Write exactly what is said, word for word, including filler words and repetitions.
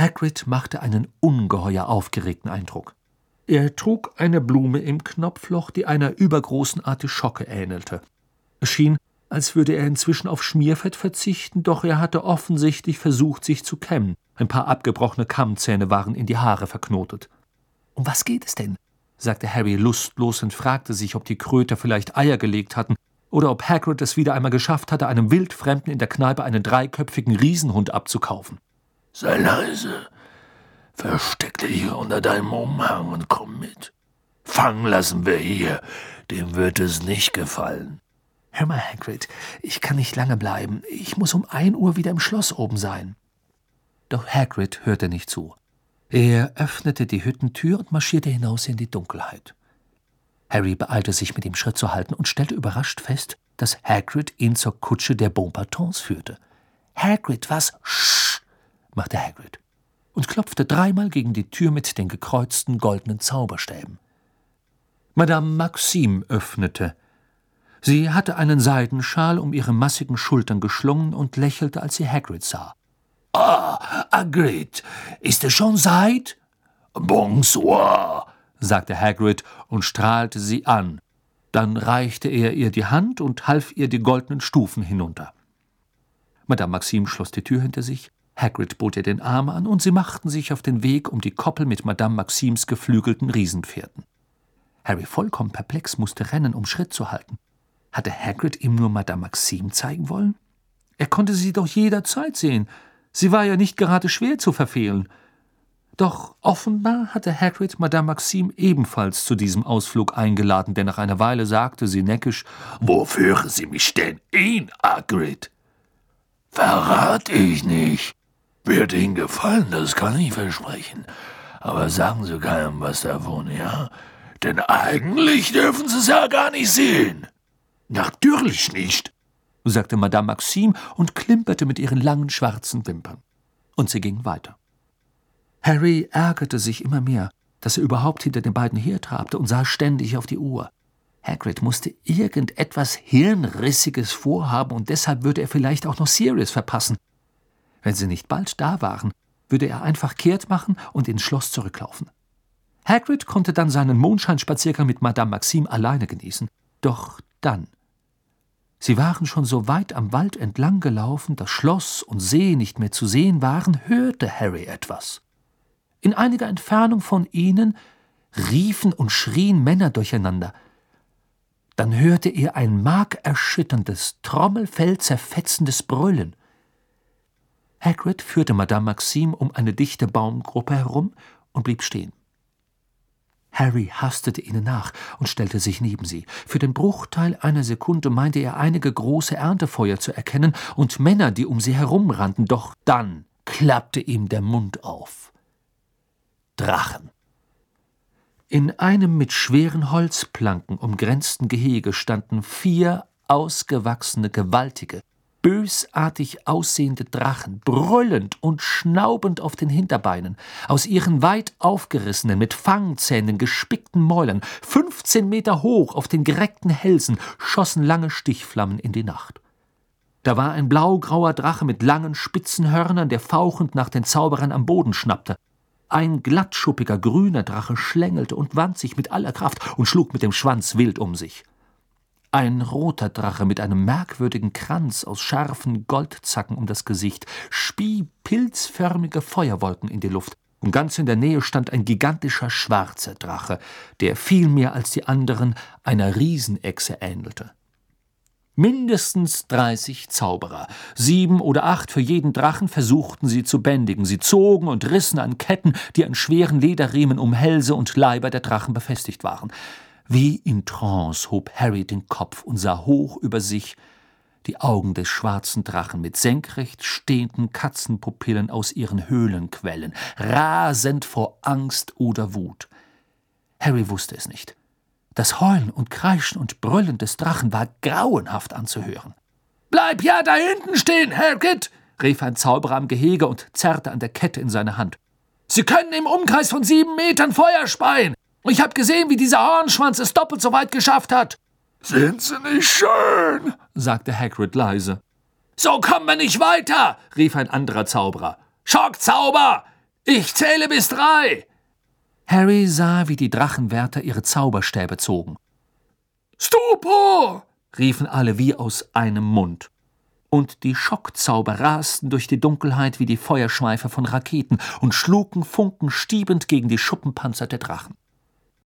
Hagrid machte einen ungeheuer aufgeregten Eindruck. Er trug eine Blume im Knopfloch, die einer übergroßen Artischocke ähnelte. Es schien, als würde er inzwischen auf Schmierfett verzichten, doch er hatte offensichtlich versucht, sich zu kämmen. Ein paar abgebrochene Kammzähne waren in die Haare verknotet. »Um was geht es denn?« sagte Harry lustlos und fragte sich, ob die Kröter vielleicht Eier gelegt hatten oder ob Hagrid es wieder einmal geschafft hatte, einem Wildfremden in der Kneipe einen dreiköpfigen Riesenhund abzukaufen. »Sei leise, versteck dich hier unter deinem Umhang und komm mit. Fangen lassen wir hier, dem wird es nicht gefallen.« »Hör mal, Hagrid, ich kann nicht lange bleiben. Ich muss um ein Uhr wieder im Schloss oben sein.« Doch Hagrid hörte nicht zu. Er öffnete die Hüttentür und marschierte hinaus in die Dunkelheit. Harry beeilte sich, mit ihm Schritt zu halten und stellte überrascht fest, dass Hagrid ihn zur Kutsche der Beauxbatons führte. »Hagrid, was?« »Sch!« machte Hagrid und klopfte dreimal gegen die Tür mit den gekreuzten goldenen Zauberstäben. Madame Maxime öffnete. Sie hatte einen Seidenschal um ihre massigen Schultern geschlungen und lächelte, als sie Hagrid sah. »Ah, Hagrid, ist es schon Zeit?« »Bonsoir«, sagte Hagrid und strahlte sie an. Dann reichte er ihr die Hand und half ihr die goldenen Stufen hinunter. Madame Maxime schloss die Tür hinter sich, Hagrid bot ihr den Arm an und sie machten sich auf den Weg um die Koppel mit Madame Maximes geflügelten Riesenpferden. Harry, vollkommen perplex, musste rennen, um Schritt zu halten. Hatte Hagrid ihm nur Madame Maxime zeigen wollen? Er konnte sie doch jederzeit sehen. Sie war ja nicht gerade schwer zu verfehlen. Doch offenbar hatte Hagrid Madame Maxime ebenfalls zu diesem Ausflug eingeladen, denn nach einer Weile sagte sie neckisch: »Wo führen Sie mich denn hin, Hagrid?« »Verrat ich nicht. Wird Ihnen gefallen, das kann ich versprechen. Aber sagen Sie keinem was davon, ja? Denn eigentlich dürfen Sie es ja gar nicht sehen.« »Natürlich nicht«, sagte Madame Maxime und klimperte mit ihren langen schwarzen Wimpern. Und sie ging weiter. Harry ärgerte sich immer mehr, dass er überhaupt hinter den beiden hertrabte und sah ständig auf die Uhr. Hagrid musste irgendetwas Hirnrissiges vorhaben und deshalb würde er vielleicht auch noch Sirius verpassen. Wenn sie nicht bald da waren, würde er einfach kehrt machen und ins Schloss zurücklaufen. Hagrid konnte dann seinen Mondscheinspaziergang mit Madame Maxime alleine genießen. Doch dann. Sie waren schon so weit am Wald entlang gelaufen, dass Schloss und See nicht mehr zu sehen waren, hörte Harry etwas. In einiger Entfernung von ihnen riefen und schrien Männer durcheinander. Dann hörte er ein markerschütterndes, trommelfellzerfetzendes Brüllen. Hagrid führte Madame Maxime um eine dichte Baumgruppe herum und blieb stehen. Harry hastete ihnen nach und stellte sich neben sie. Für den Bruchteil einer Sekunde meinte er, einige große Erntefeuer zu erkennen und Männer, die um sie herumrannten. Doch dann klappte ihm der Mund auf. Drachen. In einem mit schweren Holzplanken umgrenzten Gehege standen vier ausgewachsene, gewaltige, bösartig aussehende Drachen, brüllend und schnaubend auf den Hinterbeinen, aus ihren weit aufgerissenen, mit Fangzähnen gespickten Mäulern, fünfzehn Meter hoch auf den gereckten Hälsen, schossen lange Stichflammen in die Nacht. Da war ein blaugrauer Drache mit langen, spitzen Hörnern, der fauchend nach den Zauberern am Boden schnappte. Ein glattschuppiger, grüner Drache schlängelte und wand sich mit aller Kraft und schlug mit dem Schwanz wild um sich. Ein roter Drache mit einem merkwürdigen Kranz aus scharfen Goldzacken um das Gesicht spie pilzförmige Feuerwolken in die Luft, und ganz in der Nähe stand ein gigantischer schwarzer Drache, der viel mehr als die anderen einer Riesenechse ähnelte. Mindestens dreißig Zauberer, sieben oder acht für jeden Drachen, versuchten sie zu bändigen. Sie zogen und rissen an Ketten, die an schweren Lederriemen um Hälse und Leiber der Drachen befestigt waren. Wie in Trance hob Harry den Kopf und sah hoch über sich die Augen des schwarzen Drachen mit senkrecht stehenden Katzenpupillen aus ihren Höhlen quellen, rasend vor Angst oder Wut. Harry wusste es nicht. Das Heulen und Kreischen und Brüllen des Drachen war grauenhaft anzuhören. »Bleib ja da hinten stehen, Hagrid«, rief ein Zauberer am Gehege und zerrte an der Kette in seine Hand. »Sie können im Umkreis von sieben Metern Feuer speien. Ich habe gesehen, wie dieser Hornschwanz es doppelt so weit geschafft hat.« »Sind Sie nicht schön?«, sagte Hagrid leise. »So kommen wir nicht weiter«, rief ein anderer Zauberer. »Schockzauber! Ich zähle bis drei! Harry sah, wie die Drachenwärter ihre Zauberstäbe zogen. »Stupor!« riefen alle wie aus einem Mund. Und die Schockzauber rasten durch die Dunkelheit wie die Feuerschweife von Raketen und schlugen funkenstiebend gegen die Schuppenpanzer der Drachen.